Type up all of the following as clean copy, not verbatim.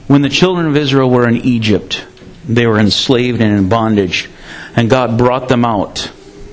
When the children of Israel were in Egypt, they were enslaved and in bondage, and God brought them out.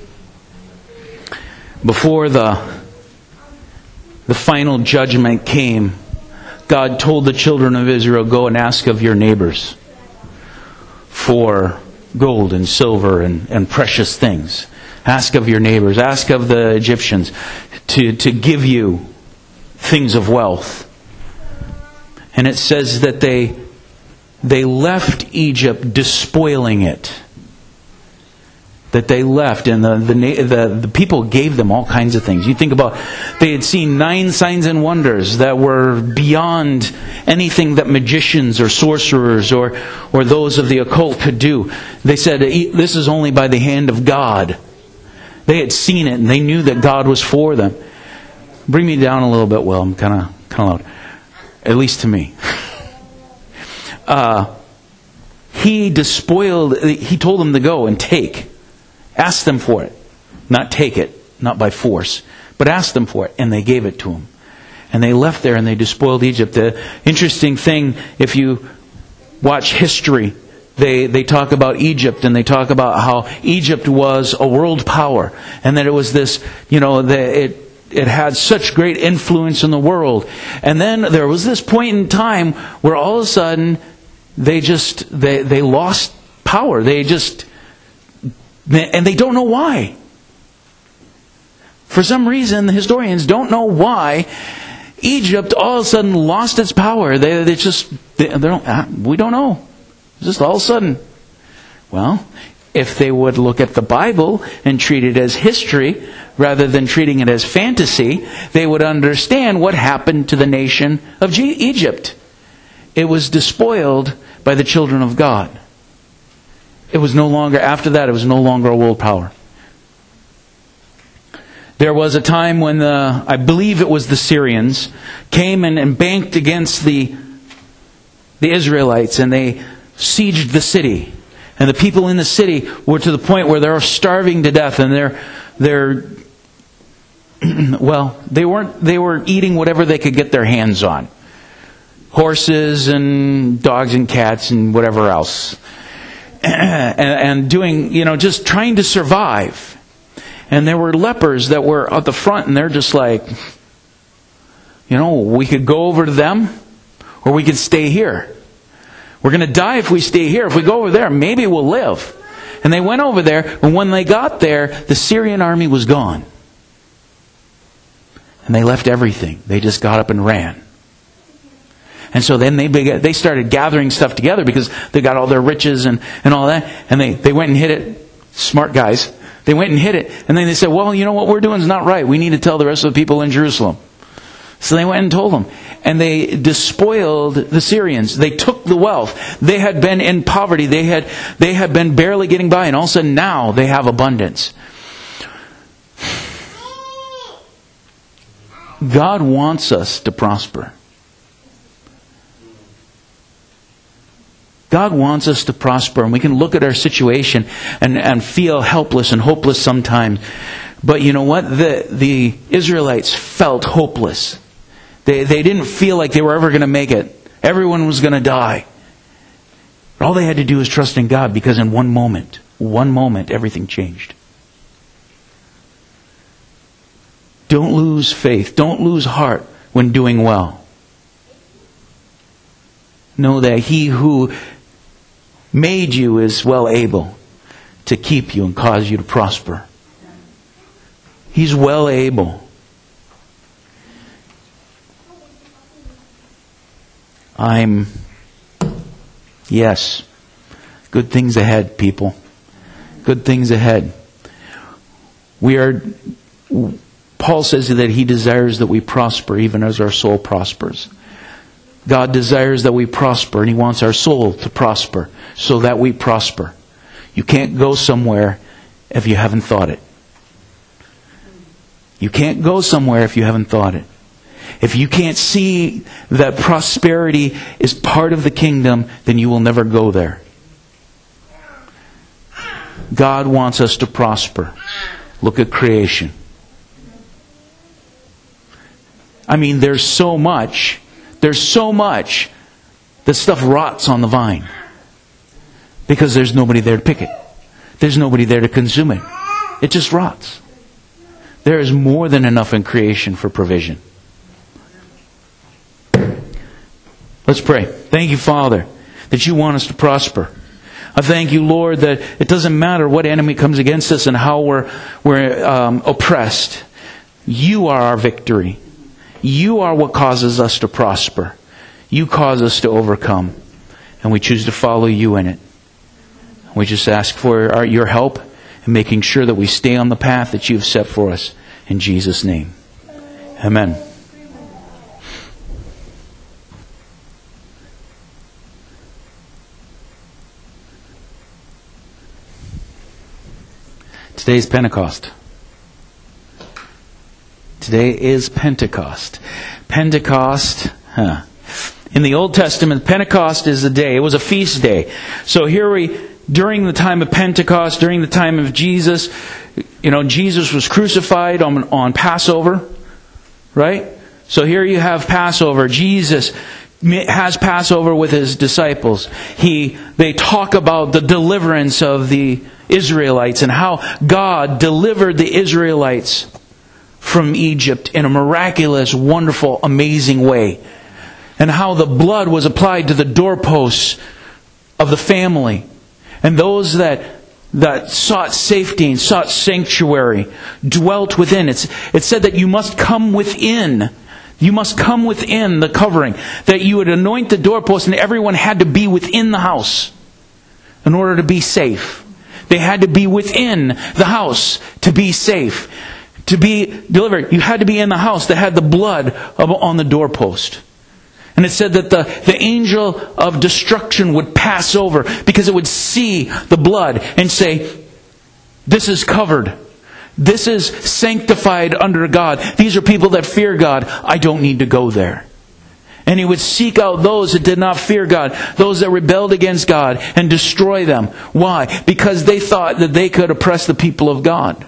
Before the final judgment came, God told the children of Israel, go and ask of your neighbors for gold and silver and precious things. Ask of your neighbors. Ask of the Egyptians to give you things of wealth. And it says that they left Egypt despoiling it. That they left, and the people gave them all kinds of things. You think about, they had seen 9 signs and wonders that were beyond anything that magicians or sorcerers or those of the occult could do. They said, this is only by the hand of God. They had seen it, and they knew that God was for them. Bring me down a little bit, Will. I'm kind of loud. At least to me. He despoiled, he told them to go and take. Ask them for it. Not take it, not by force, but ask them for it. And they gave it to him. And they left there and they despoiled Egypt. The interesting thing, if you watch history, they talk about Egypt, and they talk about how Egypt was a world power. And that it was this, it had such great influence in the world. And then there was this point in time where all of a sudden they lost power. And they don't know why. For some reason, the historians don't know why Egypt all of a sudden lost its power. We don't know. Just all of a sudden. Well, if they would look at the Bible and treat it as history rather than treating it as fantasy, they would understand what happened to the nation of Egypt. It was despoiled by the children of God. It was no longer, after that, it was no longer a world power. There was a time when I believe it was the Syrians, came and banked against the Israelites, and they sieged the city. And the people in the city were to the point where they were starving to death, and they were eating whatever they could get their hands on. Horses and dogs and cats and whatever else. And doing, just trying to survive. And there were lepers that were at the front, and they're just like, we could go over to them, or we could stay here. We're going to die if we stay here. If we go over there, maybe we'll live. And they went over there, and when they got there, the Syrian army was gone. And they left everything. They just got up and ran. And so then they started gathering stuff together because they got all their riches and all that. And they went and hid it. Smart guys. They went and hid it. And then they said, well, what we're doing is not right. We need to tell the rest of the people in Jerusalem. So they went and told them. And they despoiled the Syrians. They took the wealth. They had been in poverty. They had been barely getting by. And all of a sudden now they have abundance. God wants us to prosper. God wants us to prosper, and we can look at our situation and feel helpless and hopeless sometimes. But you know what? The Israelites felt hopeless. They didn't feel like they were ever going to make it. Everyone was going to die. All they had to do was trust in God, because in one moment, everything changed. Don't lose faith. Don't lose heart when doing well. Know that He who made you is well able to keep you and cause you to prosper. He's well able. Yes. Good things ahead, people. Good things ahead. Paul says that he desires that we prosper even as our soul prospers. God desires that we prosper, and He wants our soul to prosper so that we prosper. You can't go somewhere if you haven't thought it. You can't go somewhere if you haven't thought it. If you can't see that prosperity is part of the kingdom, then you will never go there. God wants us to prosper. Look at creation. There's so much the stuff rots on the vine because there's nobody there to pick it. There's nobody there to consume it. It just rots. There is more than enough in creation for provision. Let's pray. Thank you, Father, that you want us to prosper. I thank you, Lord, that it doesn't matter what enemy comes against us and how we're oppressed. You are our victory. You are what causes us to prosper. You cause us to overcome. And we choose to follow you in it. We just ask for your help in making sure that we stay on the path that you've set for us. In Jesus' name. Amen. Today is Pentecost. Today is Pentecost. Pentecost, in the Old Testament, Pentecost is a day. It was a feast day. So during the time of Pentecost, during the time of Jesus, Jesus was crucified on Passover, right? So here you have Passover. Jesus has Passover with his disciples. They talk about the deliverance of the Israelites and how God delivered the Israelites from Egypt in a miraculous, wonderful, amazing way. And how the blood was applied to the doorposts of the family. And those that sought safety and sought sanctuary dwelt within. It said that you must come within. You must come within the covering. That you would anoint the doorpost and everyone had to be within the house in order to be safe. They had to be within the house to be safe. To be delivered, you had to be in the house that had the blood on the doorpost. And it said that the angel of destruction would pass over because it would see the blood and say, this is covered. This is sanctified under God. These are people that fear God. I don't need to go there. And he would seek out those that did not fear God, those that rebelled against God, and destroy them. Why? Because they thought that they could oppress the people of God.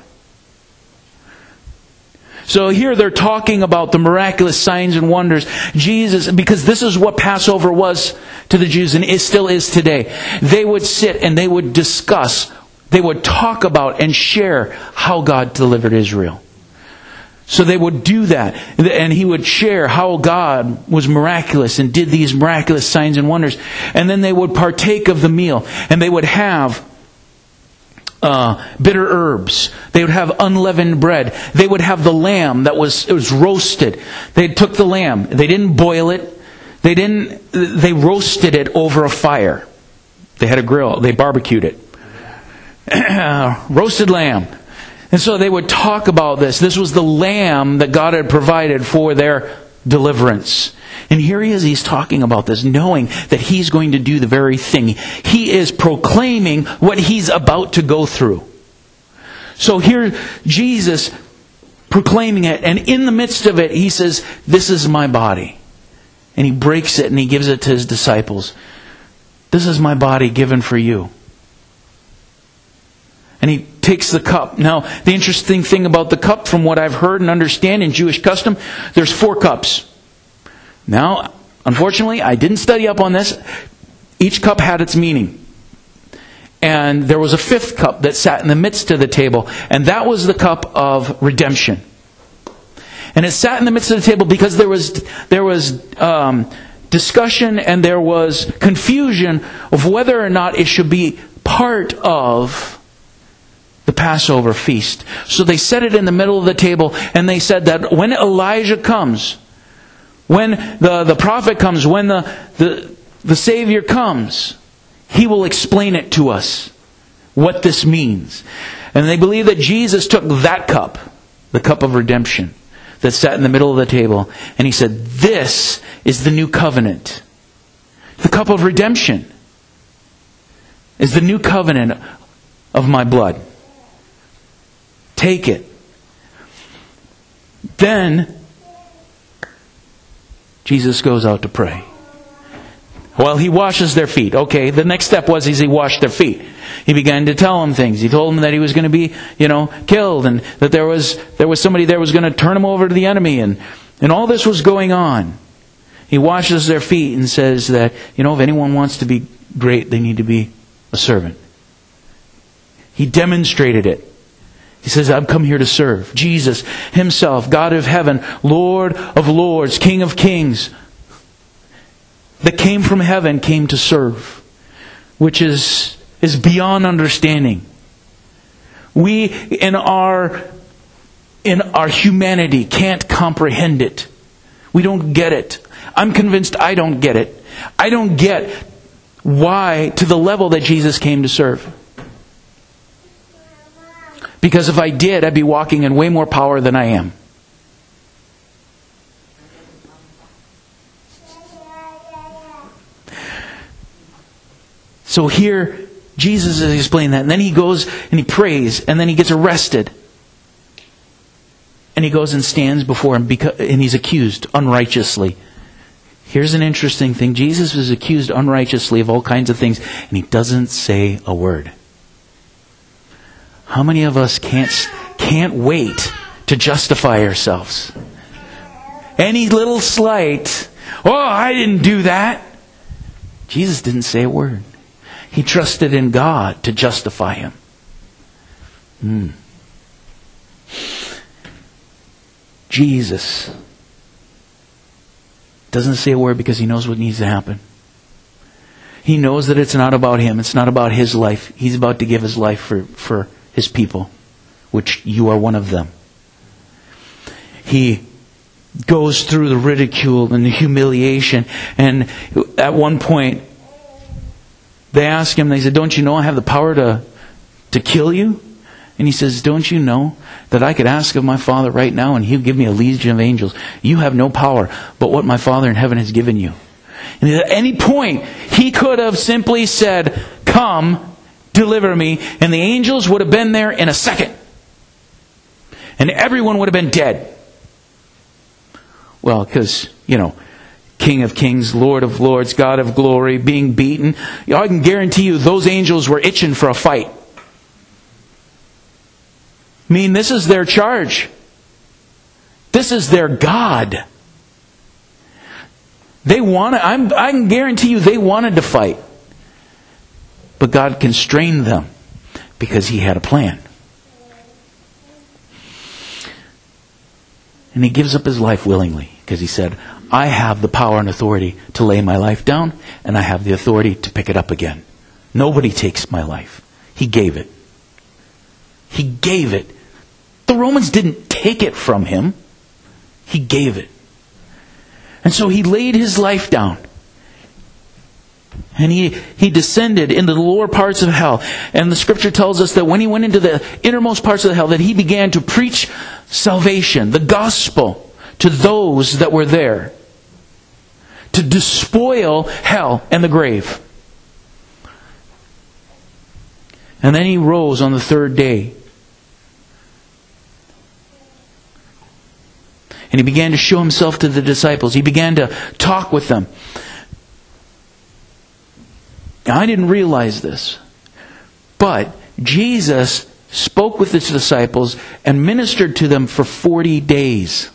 So here they're talking about the miraculous signs and wonders. Jesus, because this is what Passover was to the Jews, and it still is today. They would sit and they would discuss, they would talk about and share how God delivered Israel. So they would do that, and he would share how God was miraculous and did these miraculous signs and wonders. And then they would partake of the meal, and they would have bitter herbs. They would have unleavened bread. They would have the lamb it was roasted. They took the lamb. They didn't boil it. They roasted it over a fire. They had a grill. They barbecued it. Roasted lamb. And so they would talk about this. This was the lamb that God had provided for their deliverance. And here he is, he's talking about this, knowing that he's going to do the very thing. He is proclaiming what he's about to go through. So here, Jesus proclaiming it, and in the midst of it, he says, this is my body. And he breaks it and he gives it to his disciples. This is my body given for you. And he takes the cup. Now, the interesting thing about the cup, from what I've heard and understand in Jewish custom, there's 4 cups. Now, unfortunately, I didn't study up on this. Each cup had its meaning. And there was a 5th cup that sat in the midst of the table, and that was the cup of redemption. And it sat in the midst of the table because there was discussion and there was confusion of whether or not it should be part of the Passover feast. So they set it in the middle of the table, and they said that when Elijah comes, when the prophet comes, when the Savior comes, he will explain it to us, what this means. And they believe that Jesus took that cup, the cup of redemption, that sat in the middle of the table, and he said, this is the new covenant. The cup of redemption is the new covenant of my blood. Take it. Then Jesus goes out to pray. Well, he washes their feet. Okay, the next step was he washed their feet. He began to tell them things. He told them that he was going to be, killed, and that there was somebody there was going to turn him over to the enemy, and all this was going on. He washes their feet and says that, if anyone wants to be great, they need to be a servant. He demonstrated it. He says, I've come here to serve. Jesus himself, God of heaven, Lord of lords, King of kings, that came from heaven, came to serve, which is beyond understanding. We, in our humanity, can't comprehend it. We don't get it. I'm convinced I don't get it. I don't get why to the level that Jesus came to serve. Because if I did, I'd be walking in way more power than I am. So here, Jesus is explaining that. And then he goes and he prays. And then he gets arrested. And he goes and stands before him. And he's accused unrighteously. Here's an interesting thing. Jesus is accused unrighteously of all kinds of things. And he doesn't say a word. How many of us can't wait to justify ourselves? Any little slight, I didn't do that. Jesus didn't say a word. He trusted in God to justify him. Jesus doesn't say a word because he knows what needs to happen. He knows that it's not about him. It's not about his life. He's about to give his life for his people, which you are one of them. He goes through the ridicule and the humiliation. And at one point, they ask him, they said, don't you know I have the power to kill you? And he says, don't you know that I could ask of my Father right now and he'll give me a legion of angels? You have no power but what my Father in heaven has given you. And at any point, he could have simply said, come, deliver me, and the angels would have been there in a second. And everyone would have been dead. Well, because, King of kings, Lord of lords, God of glory, being beaten. I can guarantee you those angels were itching for a fight. This is their charge. This is their God. I can guarantee you they wanted to fight. But God constrained them because he had a plan. And he gives up his life willingly because he said, I have the power and authority to lay my life down, and I have the authority to pick it up again. Nobody takes my life. He gave it. He gave it. The Romans didn't take it from him. He gave it. And so he laid his life down. And he descended into the lower parts of hell. And the scripture tells us that when he went into the innermost parts of the hell, that he began to preach salvation, the gospel, to those that were there. To despoil hell and the grave. And then he rose on the third day. And he began to show himself to the disciples. He began to talk with them. Now, I didn't realize this, but Jesus spoke with his disciples and ministered to them for 40 days.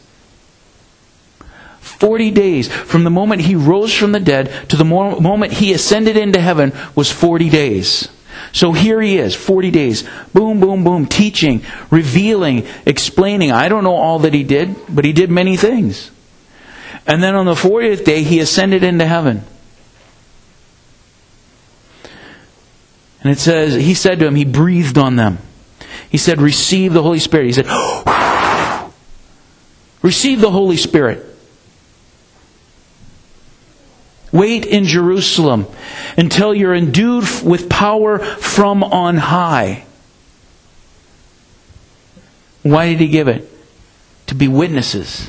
40 days. From the moment he rose from the dead to the moment he ascended into heaven was 40 days. So here he is, 40 days. Boom, boom, boom. Teaching, revealing, explaining. I don't know all that he did, but he did many things. And then on the 40th day, he ascended into heaven. And it says, he said to him, he breathed on them. He said, receive the Holy Spirit. He said, receive the Holy Spirit. Wait in Jerusalem until you're endued with power from on high. Why did he give it? To be witnesses.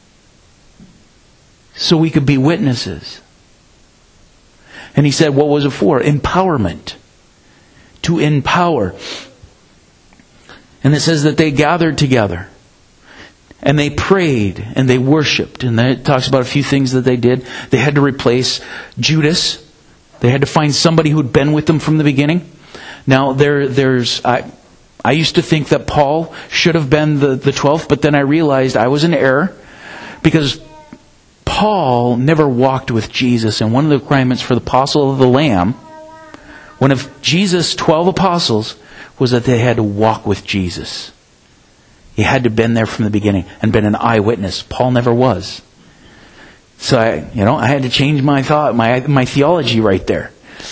So we could be witnesses. And he said, what was it for? Empowerment. To empower. And it says that they gathered together. And they prayed and they worshipped. And it talks about a few things that they did. They had to replace Judas. They had to find somebody who'd been with them from the beginning. Now, I used to think that Paul should have been the 12th, but then I realized I was in error. Because Paul never walked with Jesus, and one of the requirements for the apostle of the Lamb, one of Jesus' 12 apostles, was that they had to walk with Jesus. He had to have been there from the beginning and been an eyewitness. Paul never was. So I had to change my thought, my theology right there.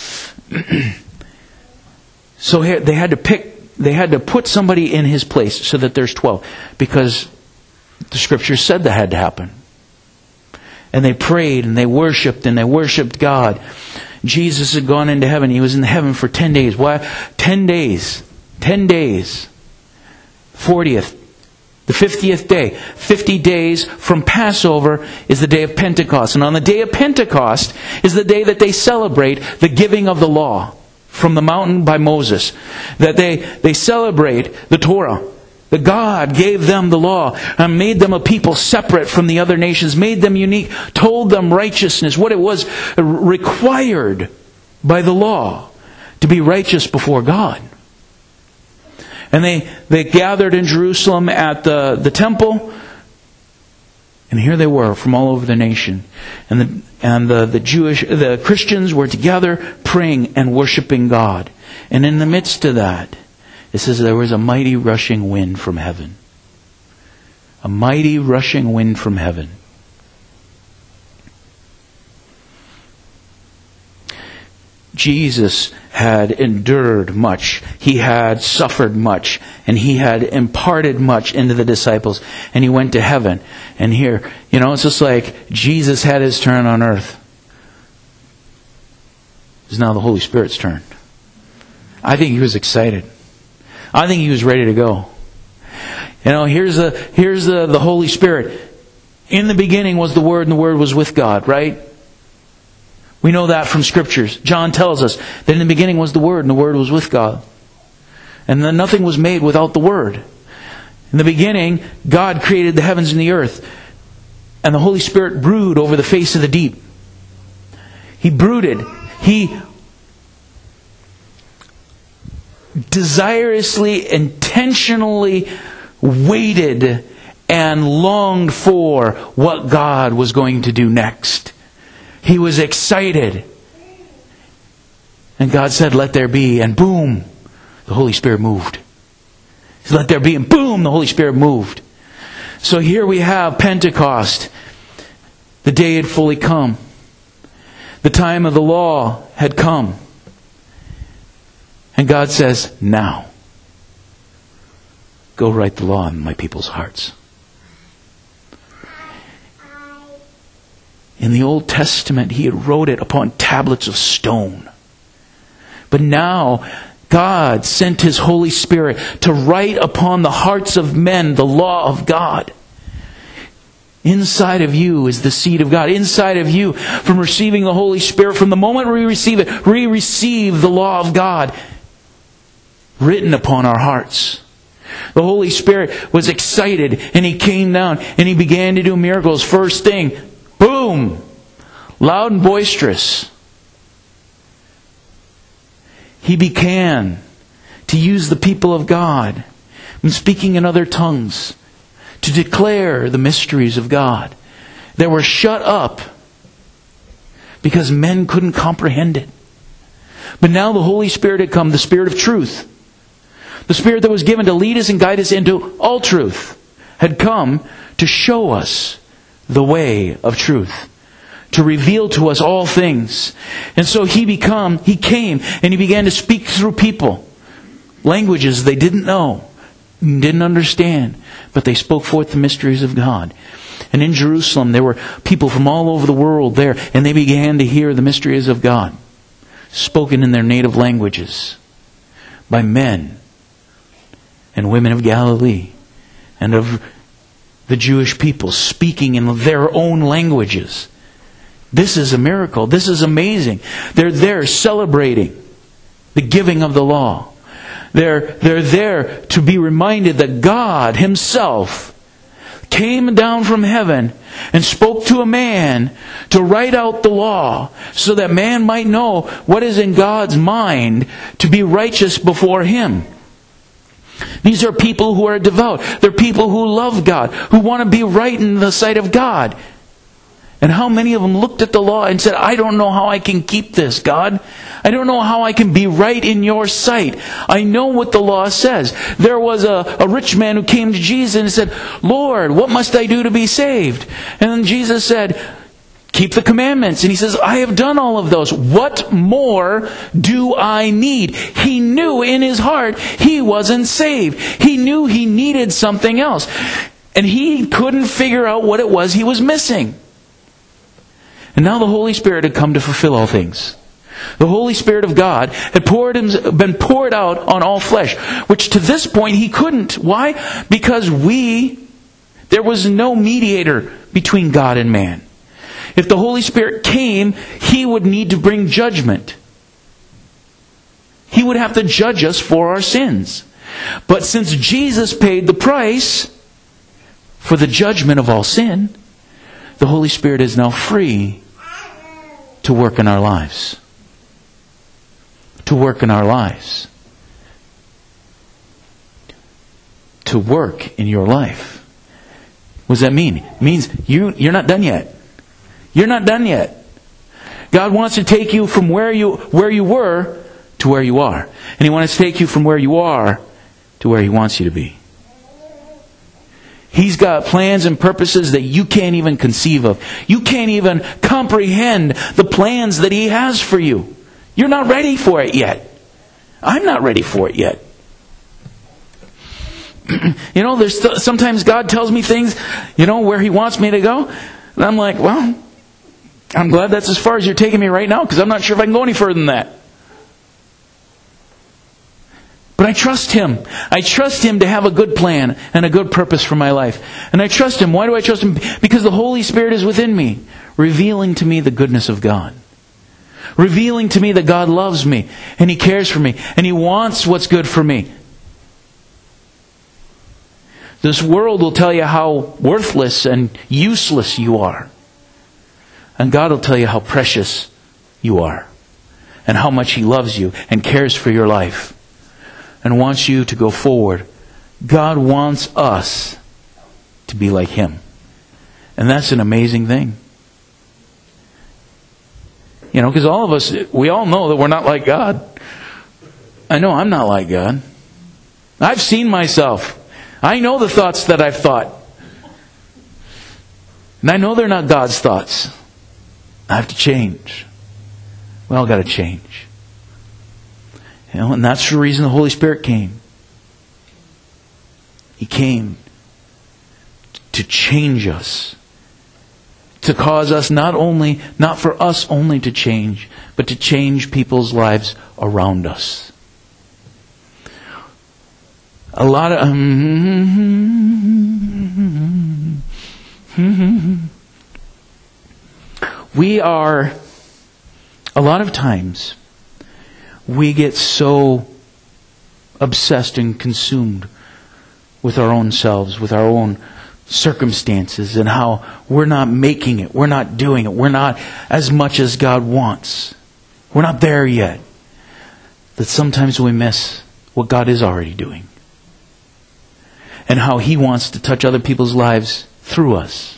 So here, they had to put somebody in his place so that there's 12, because the Scripture said that had to happen. And they prayed and they worshiped God. Jesus had gone into heaven. He was in heaven for 10 days. Why? 10 days. 10 days. 40th. The 50th day. 50 days from Passover is the day of Pentecost. And on the day of Pentecost is the day that they celebrate the giving of the law from the mountain by Moses. That they celebrate the Torah. That God gave them the law and made them a people separate from the other nations, made them unique, told them righteousness, what it was required by the law to be righteous before God. And they gathered in Jerusalem at the temple, and here they were from all over the nation. And the Christians were together praying and worshiping God. And in the midst of that, it says there was a mighty rushing wind from heaven. A mighty rushing wind from heaven. Jesus had endured much. He had suffered much. And He had imparted much into the disciples. And He went to heaven. And here, it's just like Jesus had His turn on earth. It's now the Holy Spirit's turn. I think He was excited. I think He was ready to go. Here's the Holy Spirit. In the beginning was the Word, and the Word was with God, right? We know that from Scriptures. John tells us that in the beginning was the Word, and the Word was with God. And then nothing was made without the Word. In the beginning, God created the heavens and the earth. And the Holy Spirit brooded over the face of the deep. He brooded. He desirously, intentionally waited and longed for what God was going to do next. He was excited. And God said, "Let there be," and boom, the Holy Spirit moved. He said, "Let there be," and boom, the Holy Spirit moved. So here we have Pentecost. The day had fully come. The time of the law had come. And God says, "Now, go write the law in my people's hearts." In the Old Testament, He had wrote it upon tablets of stone. But now, God sent His Holy Spirit to write upon the hearts of men the law of God. Inside of you is the seed of God. Inside of you, from receiving the Holy Spirit, from the moment we receive it, we receive the law of God written upon our hearts. The Holy Spirit was excited, and He came down and He began to do miracles. First thing, boom, loud and boisterous. He began to use the people of God in speaking in other tongues to declare the mysteries of God that were shut up because men couldn't comprehend it. But now the Holy Spirit had come, the Spirit of truth. The Spirit that was given to lead us and guide us into all truth had come to show us the way of truth, to reveal to us all things. And so He came and He began to speak through people, languages they didn't know, didn't understand, but they spoke forth the mysteries of God. And in Jerusalem there were people from all over the world there, and they began to hear the mysteries of God, spoken in their native languages by men and women of Galilee and of the Jewish people, speaking in their own languages. This is a miracle. This is amazing. They're there celebrating the giving of the law. They're there to be reminded that God Himself came down from heaven and spoke to a man to write out the law so that man might know what is in God's mind to be righteous before Him. These are people who are devout. They're people who love God, who want to be right in the sight of God. And how many of them looked at the law and said, I don't know how I can keep this, God. I don't know how I can be right in your sight. I know what the law says. There was a rich man who came to Jesus and said, Lord, what must I do to be saved? And then Jesus said, keep the commandments. And he says, I have done all of those. What more do I need? He knew in his heart he wasn't saved. He knew he needed something else. And he couldn't figure out what it was he was missing. And now the Holy Spirit had come to fulfill all things. The Holy Spirit of God had been poured out on all flesh, which to this point he couldn't. Why? Because there was no mediator between God and man. If the Holy Spirit came, He would need to bring judgment. He would have to judge us for our sins. But since Jesus paid the price for the judgment of all sin, the Holy Spirit is now free to work in our lives. To work in our lives. To work in your life. What does that mean? It means you're not done yet. You're not done yet. God wants to take you from where you were to where you are. And He wants to take you from where you are to where He wants you to be. He's got plans and purposes that you can't even conceive of. You can't even comprehend the plans that He has for you. You're not ready for it yet. I'm not ready for it yet. There's sometimes God tells me things, where He wants me to go. And I'm like, well, I'm glad that's as far as you're taking me right now, because I'm not sure if I can go any further than that. But I trust Him. I trust Him to have a good plan and a good purpose for my life. And I trust Him. Why do I trust Him? Because the Holy Spirit is within me, revealing to me the goodness of God. Revealing to me that God loves me, and He cares for me, and He wants what's good for me. This world will tell you how worthless and useless you are. And God will tell you how precious you are. And how much He loves you and cares for your life. And wants you to go forward. God wants us to be like Him. And that's an amazing thing. Because all of us, we all know that we're not like God. I know I'm not like God. I've seen myself. I know the thoughts that I've thought. And I know they're not God's thoughts. I have to change. We all got to change. And that's the reason the Holy Spirit came. He came to change us. To cause us not for us only to change, but to change people's lives around us. A lot of a lot of times we get so obsessed and consumed with our own selves, with our own circumstances, and how we're not making it, we're not doing it, we're not as much as God wants. We're not there yet. That sometimes we miss what God is already doing. And how He wants to touch other people's lives through us.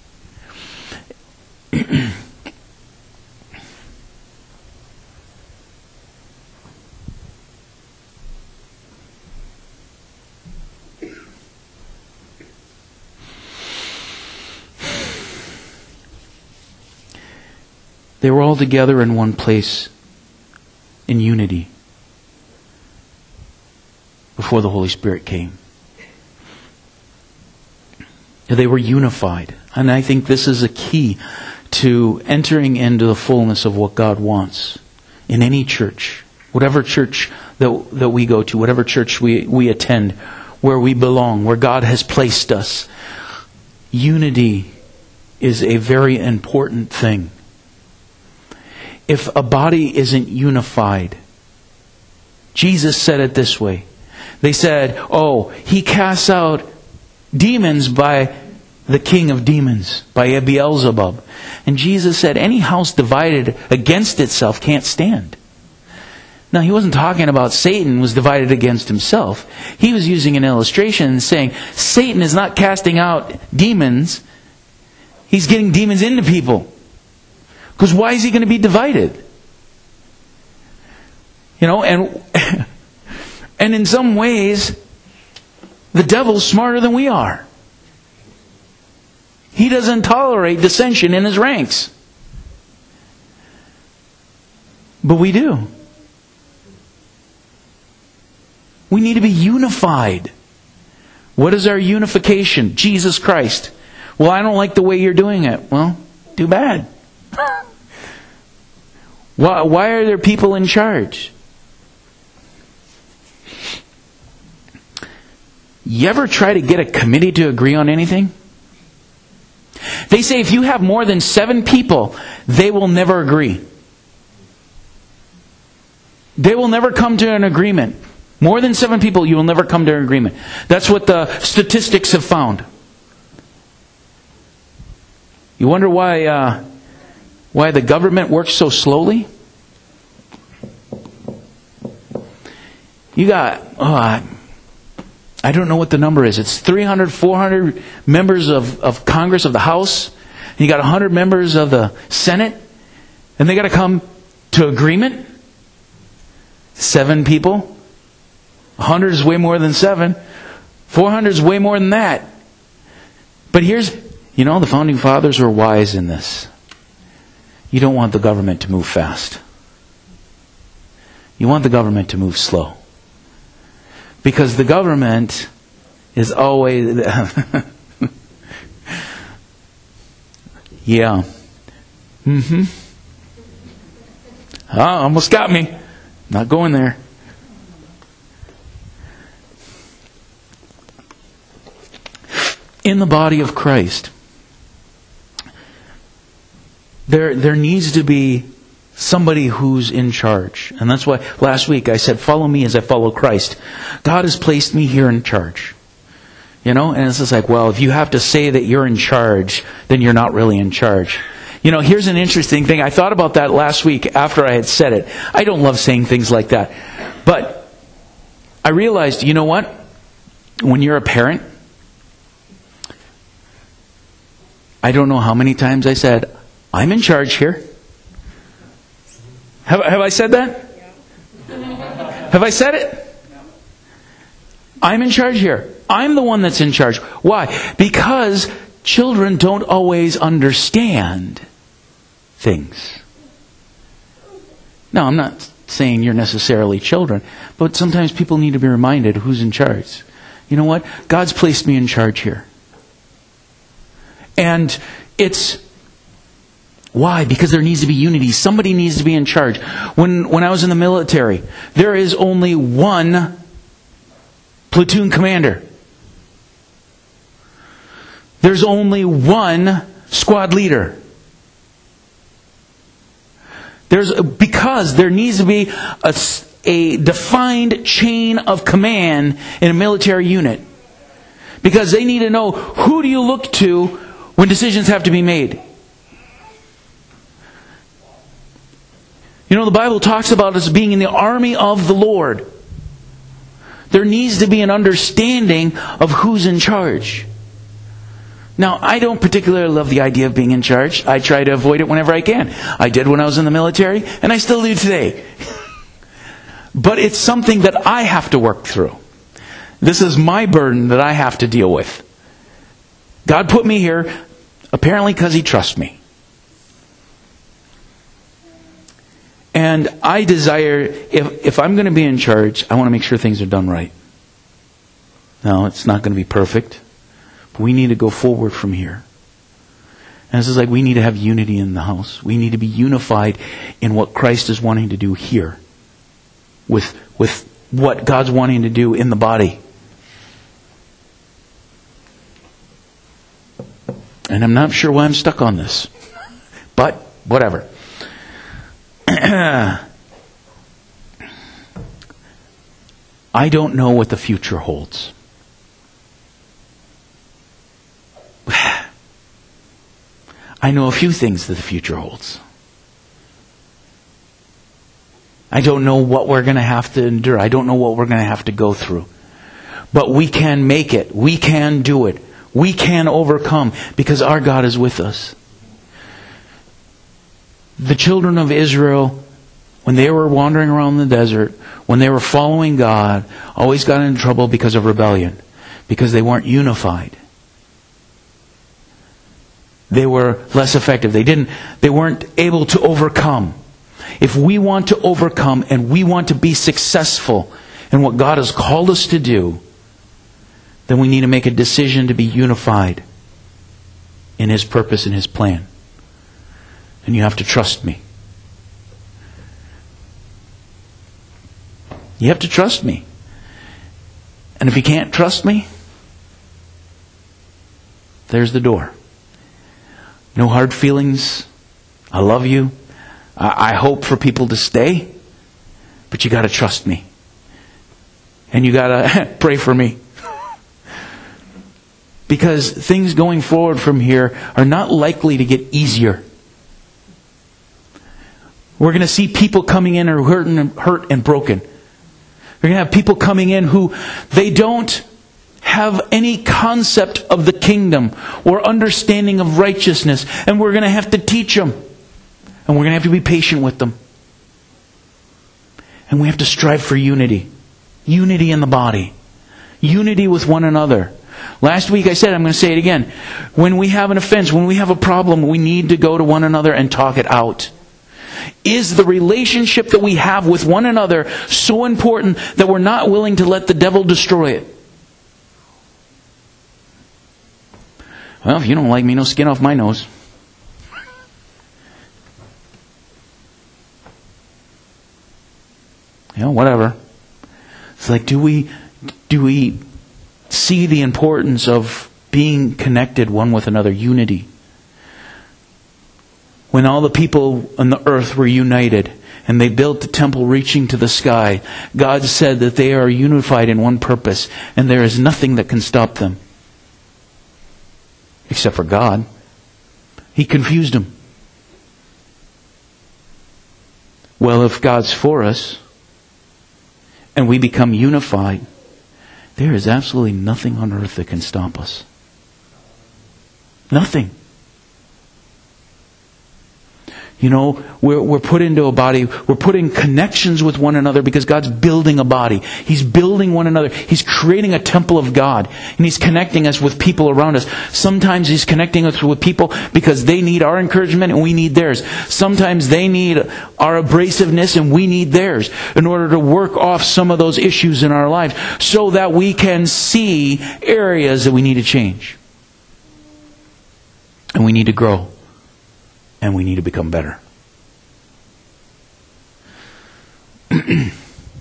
They were all together in one place in unity before the Holy Spirit came. They were unified. And I think this is a key to entering into the fullness of what God wants in any church. Whatever church that we go to, whatever church we attend, where we belong, where God has placed us. Unity is a very important thing. If a body isn't unified, Jesus said it this way. They said, He casts out demons by the king of demons, by Beelzebub. And Jesus said, any house divided against itself can't stand. Now, He wasn't talking about Satan was divided against himself. He was using an illustration and saying, Satan is not casting out demons. He's getting demons into people. Because why is he going to be divided? And in some ways, the devil's smarter than we are. He doesn't tolerate dissension in his ranks. But we do. We need to be unified. What is our unification? Jesus Christ. Well, I don't like the way you're doing it. Well, too bad. Why are there people in charge? You ever try to get a committee to agree on anything? They say if you have more than 7 people, they will never agree. They will never come to an agreement. More than 7 people, you will never come to an agreement. That's what the statistics have found. You wonder why the government works so slowly? You got, I don't know what the number is. It's 300, 400 members of Congress, of the House. And you got 100 members of the Senate. And they got to come to agreement. 7 people. 100 is way more than 7. 400 is way more than that. But here's, the Founding Fathers were wise in this. You don't want the government to move fast. You want the government to move slow. Because the government is always... yeah. Almost got me. Not going there. In the body of Christ, there needs to be somebody who's in charge. And that's why last week I said, follow me as I follow Christ. God has placed me here in charge. And it's just like, well, if you have to say that you're in charge, then you're not really in charge. Here's an interesting thing. I thought about that last week after I had said it. I don't love saying things like that. But I realized, you know what? When you're a parent, I don't know how many times I said, I'm in charge here. Have I said that? Yeah. Have I said it? No. I'm in charge here. I'm the one that's in charge. Why? Because children don't always understand things. Now, I'm not saying you're necessarily children, but sometimes people need to be reminded who's in charge. You know what? God's placed me in charge here. And it's... Why? Because there needs to be unity. Somebody needs to be in charge. When I was in the military, there is only one platoon commander. There's only one squad leader. Because there needs to be a defined chain of command in a military unit. Because they need to know, who do you look to when decisions have to be made? The Bible talks about us being in the army of the Lord. There needs to be an understanding of who's in charge. Now, I don't particularly love the idea of being in charge. I try to avoid it whenever I can. I did when I was in the military, and I still do today. But it's something that I have to work through. This is my burden that I have to deal with. God put me here, apparently because He trusts me. And I desire, if I'm going to be in charge, I want to make sure things are done right. Now, it's not going to be perfect, but we need to go forward from here. And this is like, we need to have unity in the house. We need to be unified in what Christ is wanting to do here with what God's wanting to do in the body. And I'm not sure why I'm stuck on this, but whatever. I don't know what the future holds. I know a few things that the future holds. I don't know what we're going to have to endure. I don't know what we're going to have to go through. But we can make it. We can do it. We can overcome because our God is with us. The children of Israel, when they were wandering around the desert, when they were following God, always got into trouble because of rebellion, because they weren't unified. They were less effective. They weren't able to overcome. If we want to overcome and we want to be successful in what God has called us to do, then we need to make a decision to be unified in His purpose and His plan. And you have to trust me. You have to trust me. And if you can't trust me, there's the door. No hard feelings. I love you. I hope for people to stay. But you got to trust me. And you got to pray for me. Because things going forward from here are not likely to get easier. We're going to see people coming in who are hurt and broken. We're going to have people coming in who they don't have any concept of the kingdom or understanding of righteousness. And we're going to have to teach them. And we're going to have to be patient with them. And we have to strive for unity. Unity in the body. Unity with one another. Last week I said, I'm going to say it again. When we have an offense, when we have a problem, we need to go to one another and talk it out. Is the relationship that we have with one another so important that we're not willing to let the devil destroy it? Well, if you don't like me, no skin off my nose. You know, whatever. It's like, do we see the importance of being connected one with another, unity? When all the people on the earth were united and they built the temple reaching to the sky, God said that they are unified in one purpose and there is nothing that can stop them. Except for God. He confused them. Well, if God's for us and we become unified, there is absolutely nothing on earth that can stop us. Nothing. You know, we're put into a body, we're put in connections with one another because God's building a body. He's building one another. He's creating a temple of God. And He's connecting us with people around us. Sometimes He's connecting us with people because they need our encouragement and we need theirs. Sometimes they need our abrasiveness and we need theirs in order to work off some of those issues in our lives so that we can see areas that we need to change. And we need to grow. And we need to become better. The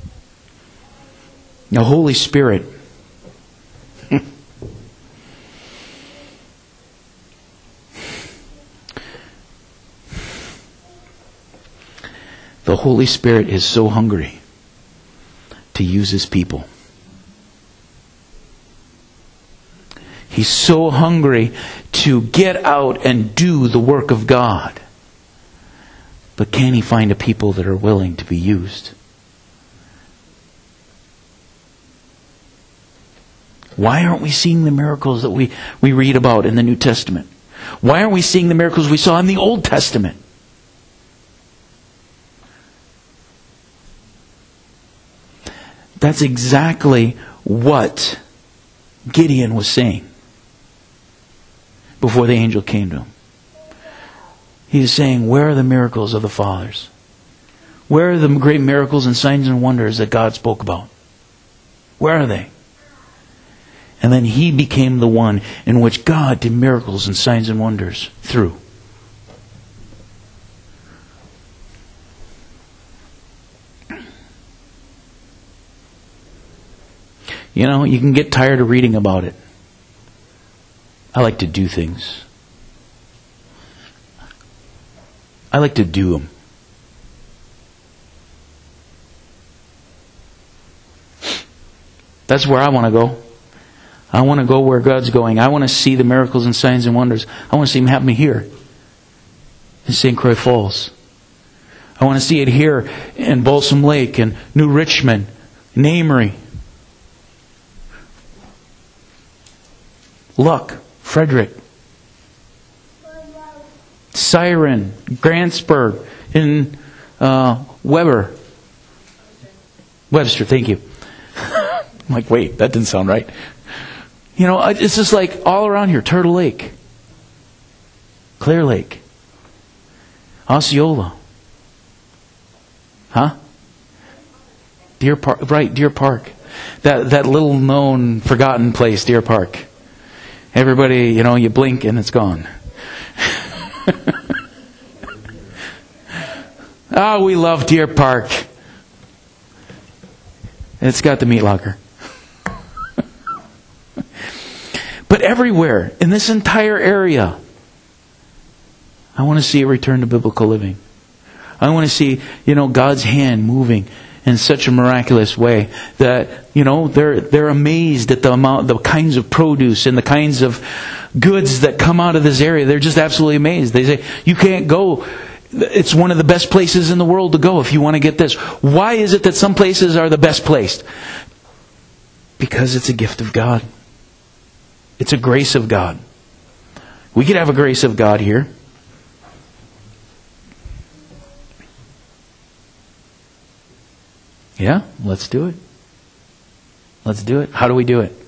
Holy Spirit. The Holy Spirit is so hungry to use His people. He's so hungry to get out and do the work of God. But can He find a people that are willing to be used? Why aren't we seeing the miracles that we read about in the New Testament? Why aren't we seeing the miracles we saw in the Old Testament? That's exactly what Gideon was saying before the angel came to him. He was saying, where are the miracles of the fathers? Where are the great miracles and signs and wonders that God spoke about? Where are they? And then he became the one in which God did miracles and signs and wonders through. You know, you can get tired of reading about it. I like to do things. I like to do them. That's where I want to go. I want to go where God's going. I want to see the miracles and signs and wonders. I want to see Him happen here in St. Croix Falls. I want to see it here in Balsam Lake and New Richmond, in Amory, Luck, Frederick, Siren, Grantsburg, in Webster, thank you. I'm like, wait, that didn't sound right. You know, it's just like all around here. Turtle Lake, Clear Lake, Osceola. Huh? Deer Park, right, Deer Park. That little known, forgotten place, Deer Park. Everybody, you know, you blink and it's gone. Oh, we love Deer Park. It's got the meat locker. But everywhere, in this entire area, I want to see a return to biblical living. I want to see, you know, God's hand moving in such a miraculous way that, you know, they're amazed at the kinds of produce and the kinds of goods that come out of this area. They're just absolutely amazed. They say, you can't go. It's one of the best places in the world to go if you want to get this. Why is it that some places are the best placed? Because it's a gift of God. It's a grace of God. We could have a grace of God here. Yeah, let's do it. Let's do it. How do we do it?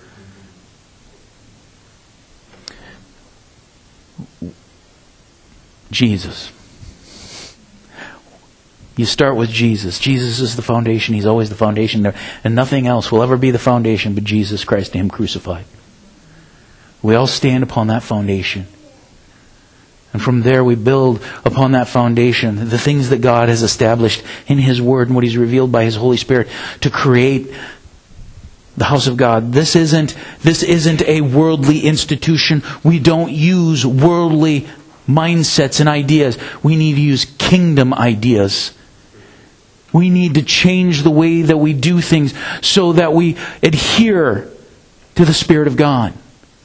Jesus. You start with Jesus. Jesus is the foundation. He's always the foundation there. And nothing else will ever be the foundation but Jesus Christ and Him crucified. We all stand upon that foundation. And from there we build upon that foundation the things that God has established in His Word and what He's revealed by His Holy Spirit to create the house of God. This isn't a worldly institution. We don't use worldly mindsets and ideas. We need to use kingdom ideas. We need to change the way that we do things so that we adhere to the Spirit of God.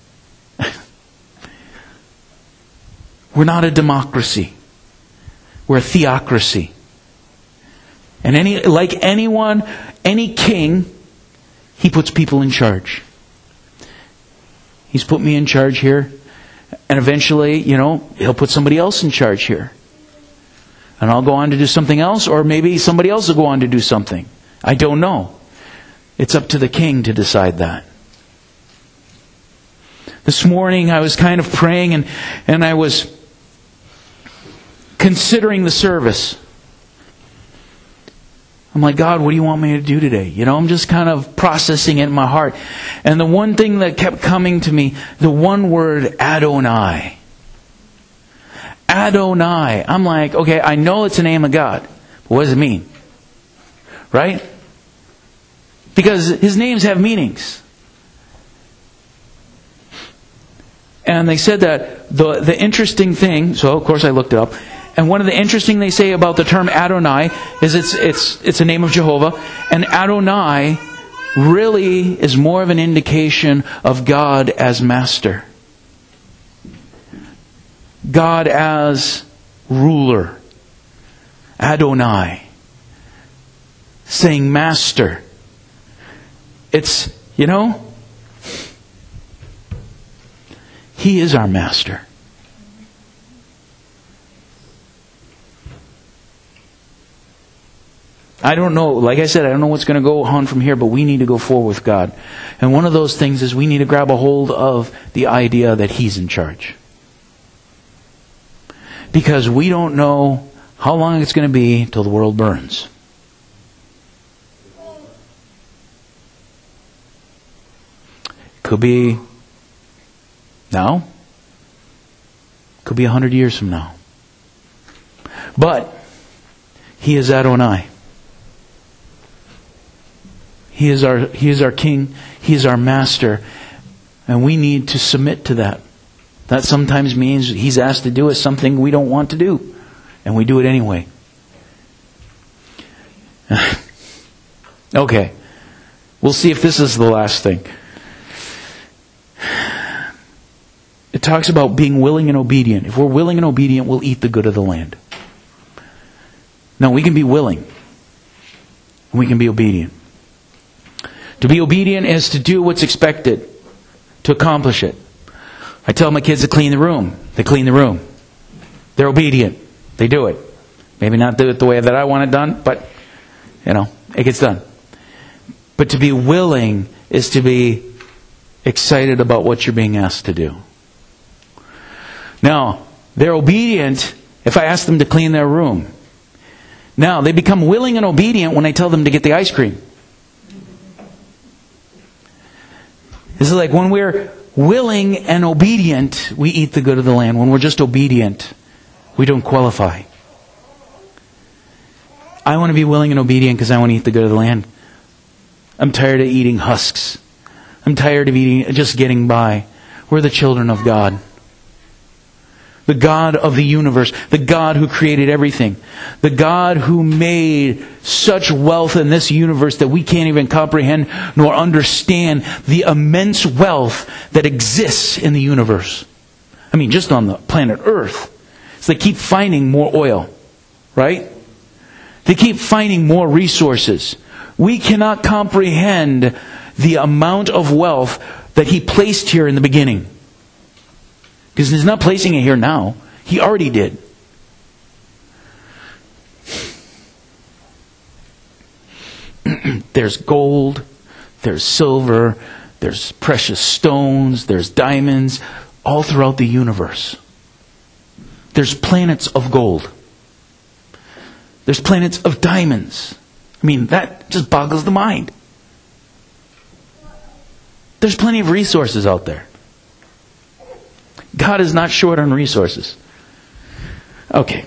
We're not a democracy. We're a theocracy. And any king, he puts people in charge. He's put me in charge here. And eventually, you know, He'll put somebody else in charge here. And I'll go on to do something else, or maybe somebody else will go on to do something. I don't know. It's up to the king to decide that. This morning I was kind of praying and I was considering the service. I'm like, God, what do you want me to do today? You know, I'm just kind of processing it in my heart. And the one thing that kept coming to me, the one word, Adonai. Adonai. I'm like, okay, I know it's the name of God. But what does it mean? Right? Because His names have meanings. And they said that the interesting thing, so of course I looked it up, and one of the interesting they say about the term Adonai is it's a name of Jehovah, and Adonai really is more of an indication of God as master. God as ruler. Adonai. Saying master. It's, you know, He is our master. I don't know, like I said, I don't know what's going to go on from here, but we need to go forward with God. And one of those things is we need to grab a hold of the idea that He's in charge. Because we don't know how long it's going to be till the world burns. Could be now. Could be 100 years from now. But He is Adonai. He is our King. He is our Master. And we need to submit to that. That sometimes means He's asked to do something we don't want to do. And we do it anyway. Okay. We'll see if this is the last thing. It talks about being willing and obedient. If we're willing and obedient, we'll eat the good of the land. Now, we can be willing. And we can be obedient. To be obedient is to do what's expected. To accomplish it. I tell my kids to clean the room. They clean the room. They're obedient. They do it. Maybe not do it the way that I want it done, but, it gets done. But to be willing is to be excited about what you're being asked to do. Now, they're obedient if I ask them to clean their room. Now, they become willing and obedient when I tell them to get the ice cream. This is like when we're willing and obedient, we eat the good of the land. When we're just obedient, we don't qualify. I want to be willing and obedient because I want to eat the good of the land. I'm tired of eating husks. I'm tired of just getting by. We're the children of God. The God of the universe. The God who created everything. The God who made such wealth in this universe that we can't even comprehend nor understand the immense wealth that exists in the universe. I mean, just on the planet Earth. So they keep finding more oil. Right? They keep finding more resources. We cannot comprehend the amount of wealth that He placed here in the beginning. Because He's not placing it here now. He already did. There's gold, there's silver, there's precious stones, there's diamonds, all throughout the universe. There's planets of gold. There's planets of diamonds. I mean, that just boggles the mind. There's plenty of resources out there. God is not short on resources. Okay.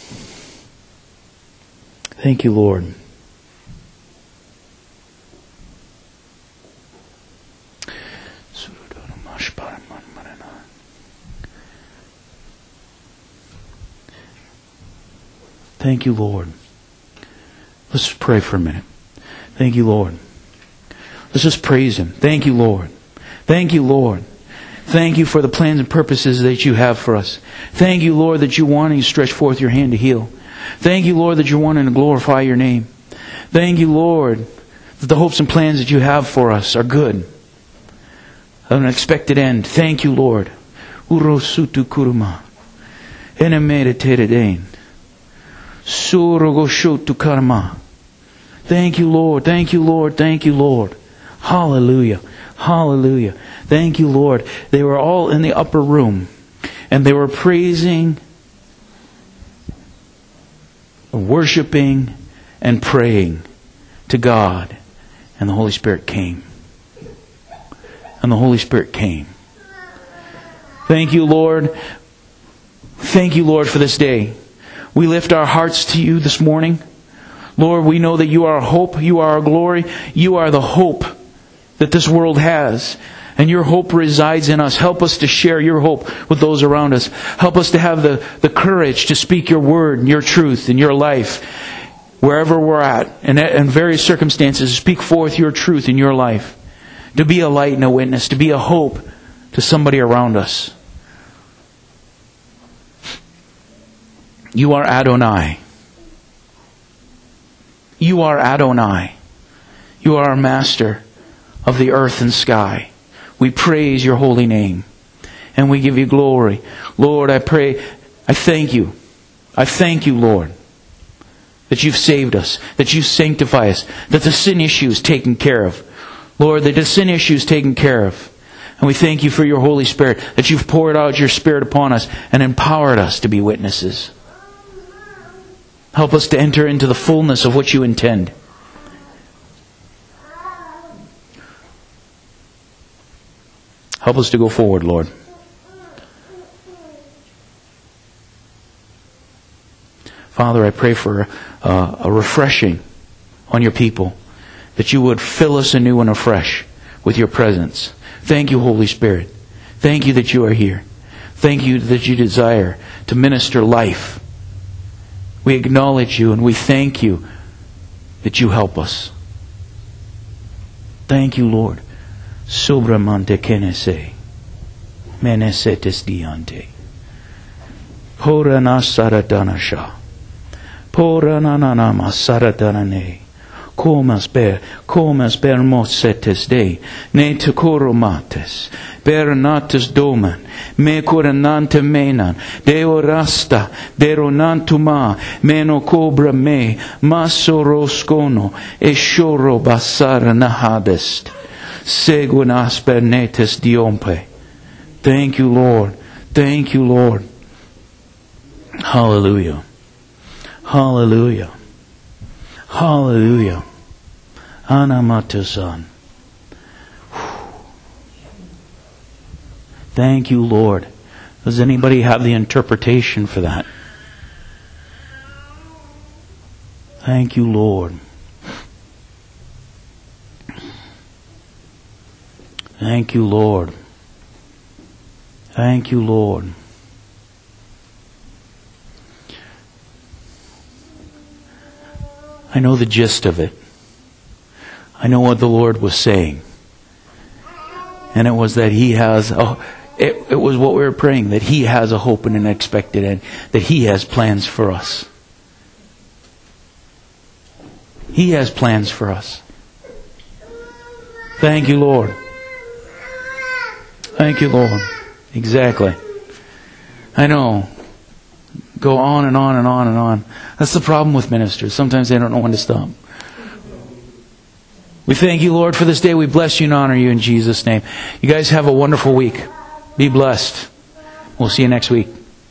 Thank you, Lord. Thank you, Lord. Let's pray for a minute. Thank you, Lord. Let's just praise Him. Thank you, Lord. Thank you, Lord. Thank you for the plans and purposes that you have for us. Thank you, Lord, that you're wanting to stretch forth your hand to heal. Thank you, Lord, that you're wanting to glorify your name. Thank you, Lord, that the hopes and plans that you have for us are good. Of an expected end. Thank you, Lord. Urosutu kuruma. Enemeditated. Surogoshotu karma. Thank you, Lord. Thank you, Lord. Thank you, Lord. Hallelujah. Hallelujah. Thank you, Lord. They were all in the upper room. And they were praising, worshiping, and praying to God. And the Holy Spirit came. And the Holy Spirit came. Thank you, Lord. Thank you, Lord, for this day. We lift our hearts to you this morning. Lord, we know that you are our hope. You are our glory. You are the hope that this world has. And your hope resides in us. Help us to share your hope with those around us. Help us to have the courage to speak your word and your truth in your life. Wherever we're at, and in various circumstances, speak forth your truth in your life. To be a light and a witness. To be a hope to somebody around us. You are Adonai. You are Adonai. You are our master of the earth and sky. We praise your holy name. And we give you glory. Lord, I pray, I thank you. I thank you, Lord, that you've saved us, that you sanctify us, that the sin issue is taken care of. Lord, that the sin issue is taken care of. And we thank you for your Holy Spirit, that you've poured out your Spirit upon us and empowered us to be witnesses. Help us to enter into the fullness of what you intend. Help us to go forward, Lord. Father, I pray for a refreshing on your people, that you would fill us anew and afresh with your presence. Thank you, Holy Spirit. Thank you that you are here. Thank you that you desire to minister life. We acknowledge you and we thank you that you help us. Thank you, Lord. Sobramante kenese. Menesetes diante. Porana saradanasha. Porananama saradanane. comas per mosetes de, ne te coromates, per natus domen, me coronante menan, deo rasta, deronantuma, meno cobra me, masoroscono, e shoro basara nahadest, seguin asper netes diompe. Thank you, Lord. Thank you, Lord. Hallelujah. Hallelujah. Hallelujah. Anamatasan. Thank you, Lord. Does anybody have the interpretation for that? Thank you, Lord. Thank you, Lord. Thank you, Lord. I know the gist of it. I know what the Lord was saying. And it was that He has, it was what we were praying, that He has a hope and an expected end, that He has plans for us. He has plans for us. Thank you, Lord. Thank you, Lord. Exactly. I know. Go on and on and on and on. That's the problem with ministers. Sometimes they don't know when to stop. We thank you, Lord, for this day. We bless you and honor you in Jesus' name. You guys have a wonderful week. Be blessed. We'll see you next week.